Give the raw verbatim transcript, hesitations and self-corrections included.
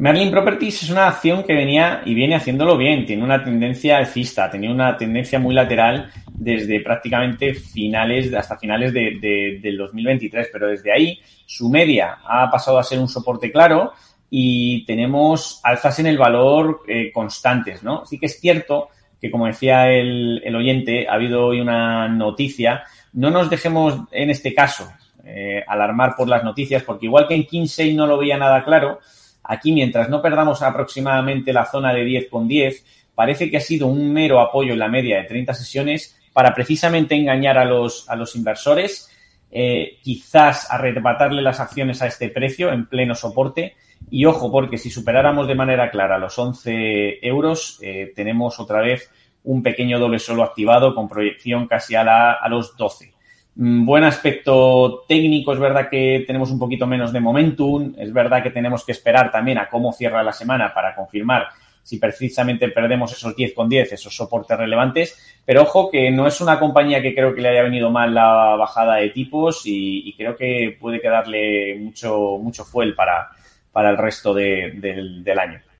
Merlin Properties es una acción que venía y viene haciéndolo bien. Tiene una tendencia alcista, tenía una tendencia muy lateral desde prácticamente finales, hasta finales de, de, del dos mil veintitrés. Pero desde ahí su media ha pasado a ser un soporte claro y tenemos alzas en el valor eh, constantes, ¿no? Sí que es cierto que, como decía el, el oyente, ha habido hoy una noticia. No nos dejemos, en este caso, eh, alarmar por las noticias, porque igual que en Kinsey no lo veía nada claro, aquí, mientras no perdamos aproximadamente la zona de diez con diez, parece que ha sido un mero apoyo en la media de treinta sesiones para precisamente engañar a los, a los inversores, eh, quizás arrebatarle las acciones a este precio en pleno soporte. Y ojo, porque si superáramos de manera clara los once euros, eh, tenemos otra vez un pequeño doble suelo activado con proyección casi a, la, a los doce. Buen aspecto técnico, es verdad que tenemos un poquito menos de momentum, es verdad que tenemos que esperar también a cómo cierra la semana para confirmar si precisamente perdemos esos diez con diez, esos soportes relevantes, pero ojo que no es una compañía que creo que le haya venido mal la bajada de tipos y, y creo que puede quedarle mucho, mucho fuel para, para el resto de, del, del año.